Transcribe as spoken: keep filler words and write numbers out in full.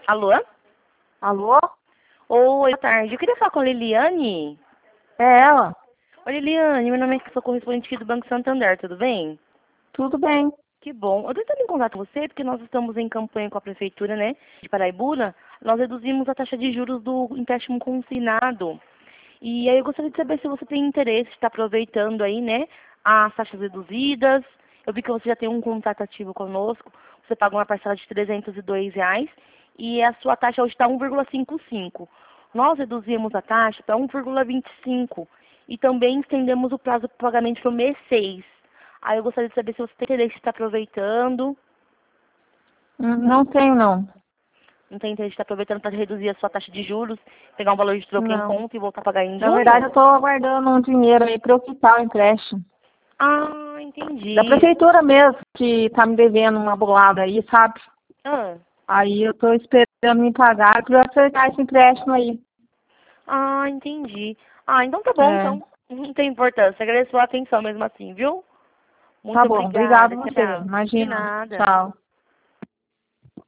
Alô? Alô? Oi, boa tarde. Eu queria falar com a Liliane. É ela? Oi, Liliane. Meu nome é sou correspondente aqui do Banco Santander, tudo bem? Tudo bem. Que bom. Eu estou entrando em contato com você porque nós estamos em campanha com a Prefeitura, né, de Paraibuna. Nós reduzimos a taxa de juros do empréstimo consignado. E aí eu gostaria de saber se você tem interesse de estar aproveitando aí, né, as taxas reduzidas. Eu vi que você já tem um contrato ativo conosco. Você paga uma parcela de trezentos e dois reais e a sua taxa hoje está um vírgula cinquenta e cinco. Nós reduzimos a taxa para um vírgula vinte e cinco e também estendemos o prazo para pagamento para o mês seis. Aí eu gostaria de saber se você tem interesse de estar aproveitando. Hum, Não tenho, não. Não tem interesse de estar aproveitando para reduzir a sua taxa de juros, pegar um valor de troco em Não. conta e voltar a pagar em Na verdade, junho? eu estou aguardando um dinheiro aí para eu quitar o empréstimo. Ah, Da entendi. prefeitura mesmo, que tá me devendo uma bolada aí, sabe? Ah, Aí eu estou esperando me pagar para eu acertar esse empréstimo aí. ah, entendi. Ah, então tá bom, É. então. Não tem importância. Agradeço a atenção mesmo assim, viu? Tá Muito bom. Obrigado obrigada. você. Tchau. De Imagina. nada. Tchau.